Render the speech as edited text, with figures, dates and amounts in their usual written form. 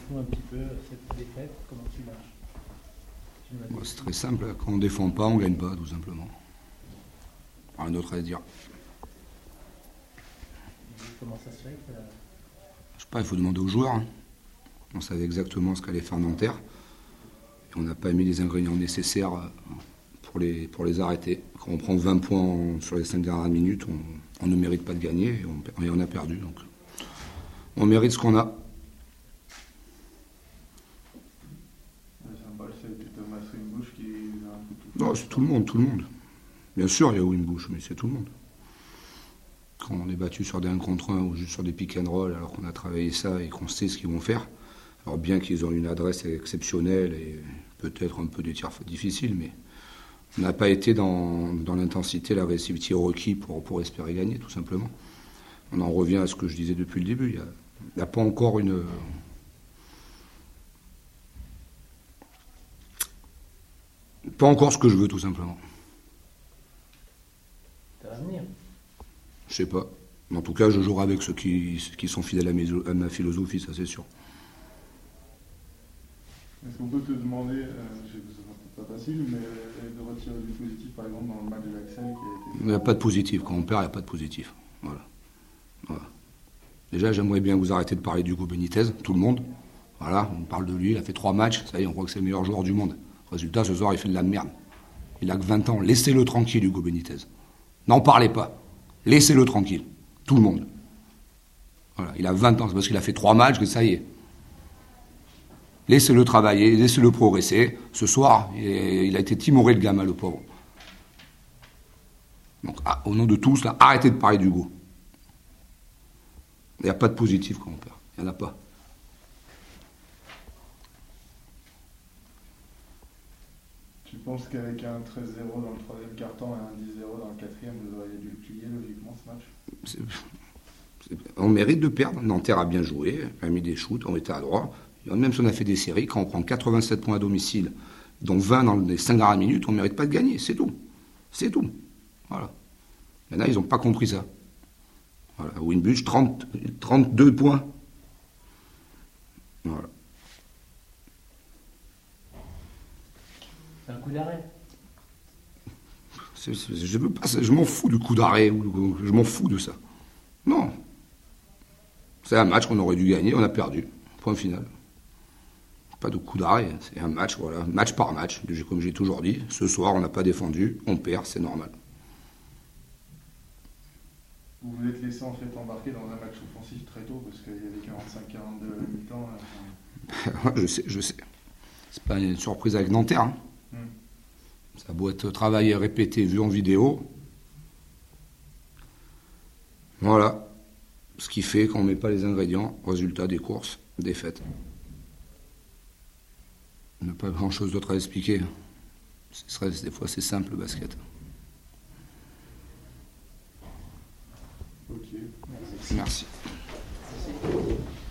Raconte-nous un petit peu cette défaite, comment tu l'as. Bon, c'est très simple, quand on ne défend pas, on ne gagne pas, tout simplement. Rien d'autre à dire. Comment ça se fait que... Je sais pas, il faut demander aux joueurs. Hein. On savait exactement ce qu'allait faire Nanterre. Et on n'a pas mis les ingrédients nécessaires pour les arrêter. Quand on prend 20 points sur les 5 dernières minutes, on ne mérite pas de gagner et on a perdu. Donc, on mérite ce qu'on a. Non, c'est tout le monde, tout le monde. Bien sûr, il y a Wimbush, mais c'est tout le monde. Quand on est battu sur des 1 contre 1 ou juste sur des pick and roll, alors qu'on a travaillé ça et qu'on sait ce qu'ils vont faire, alors bien qu'ils ont une adresse exceptionnelle et peut-être un peu des tirs difficiles, mais on n'a pas été dans l'intensité, l'agressivité requis pour espérer gagner, tout simplement. On en revient à ce que je disais depuis le début. Il n'y a pas encore une... Pas encore ce que je veux, tout simplement. Ça va venir. Je sais pas. En tout cas, je jouerai avec ceux qui sont fidèles à ma philosophie, ça c'est sûr. Est-ce qu'on peut te demander, je sais que ce sera pas facile, mais de retirer du positif, par exemple, dans le match de l'Axel qui a été... Il n'y a pas de positif. Quand on perd, il n'y a pas de positif. Voilà. Déjà, j'aimerais bien que vous arrêtez de parler d'Hugo Benitez, tout le monde. Voilà, on parle de lui, il a fait 3 matchs, ça y est, on croit que c'est le meilleur joueur du monde. Résultat, ce soir, il fait de la merde. Il a que 20 ans. Laissez-le tranquille, Hugo Benitez. N'en parlez pas. Laissez-le tranquille. Tout le monde. Voilà, il a 20 ans, c'est parce qu'il a fait 3 matchs que ça y est. Laissez-le travailler, laissez-le progresser. Ce soir, il a été timoré, le gamin, le pauvre. Donc, au nom de tous, là, arrêtez de parler d'Hugo. Il n'y a pas de positif quand on perd. Il n'y en a pas. Tu penses qu'avec un 13-0 dans le 3e quart-temps et un 10-0 dans le 4e, vous auriez dû le plier logiquement ce match? On mérite de perdre. Nanterre a bien joué, a mis des shoots, on était à droit. Même si on a fait des séries, quand on prend 87 points à domicile, dont 20 dans les 5 dernières minutes, on ne mérite pas de gagner, c'est tout. C'est tout. Voilà. Maintenant, ils n'ont pas compris ça. Voilà. Wimbush, 32 points. Voilà. C'est un coup d'arrêt. Je veux pas, je m'en fous du coup d'arrêt, je m'en fous de ça. Non. C'est un match qu'on aurait dû gagner, on a perdu. Point final. Pas de coup d'arrêt, c'est un match, voilà, match par match, comme j'ai toujours dit. Ce soir, on n'a pas défendu, on perd, c'est normal. Vous voulez te laisser en fait embarquer dans un match offensif très tôt, parce qu'il y avait 45-42 à la mi-temps. Je sais. C'est pas une surprise avec Nanterre. Hein. Ça a beau être travaillé, répété, vu en vidéo. Voilà. Ce qui fait qu'on ne met pas les ingrédients, résultat des courses, défaites. Il n'y a pas grand-chose d'autre à expliquer. Des fois, c'est simple, le basket. Ok. Merci.